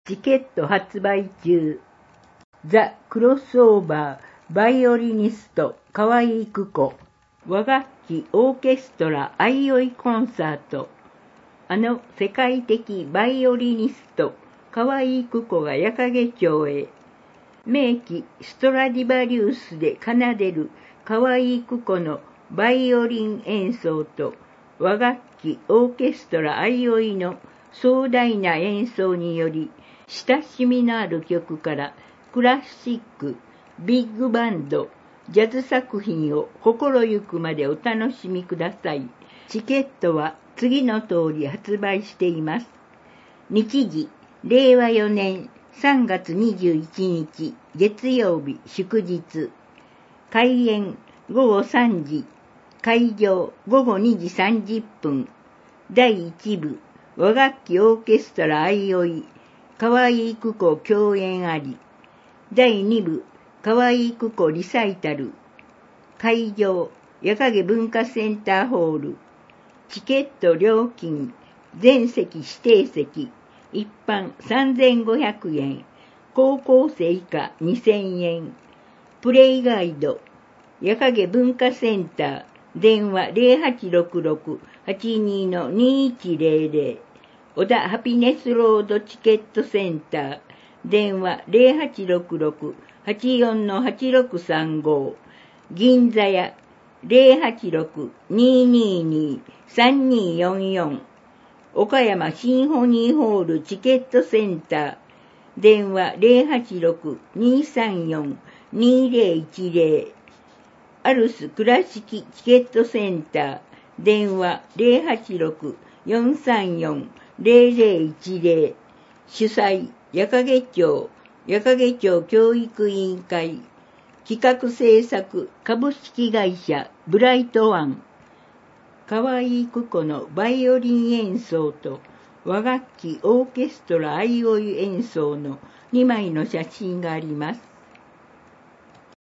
チケット発売中。ザ・クロスオーバーバイオリニスト河合久子和楽器オーケストラ相生コンサート。あの世界的バイオリニスト河合久子が矢掛町へ。名器ストラディバリウスで奏でる河合久子のバイオリン演奏と和楽器オーケストラ相生の壮大な演奏により、親しみのある曲からクラシック、ビッグバンド、ジャズ作品を心ゆくまでお楽しみください。チケットは次の通り発売しています。日時、令和4年3月21日月曜日祝日。開演午後3時、会場午後2時30分。第1部、和楽器オーケストラ相生、河合久子共演あり。第2部、河合久子リサイタル。会場、矢掛文化センターホール。チケット料金、全席指定席、一般3500円、高校生以下2000円。プレイガイド、矢掛文化センター、電話0866-82-2100。小田ハピネスロードチケットセンター、電話0866-84-8635。銀座屋086-222-3244。岡山シンフォニーホールチケットセンター、電話086-234-2010。アルス倉敷チケットセンター、電話086-434-0010。主催、矢掛町教育委員会。企画制作株式会社ブライトワン。河合久子のバイオリン演奏と和楽器オーケストラ相生演奏の2枚の写真があります。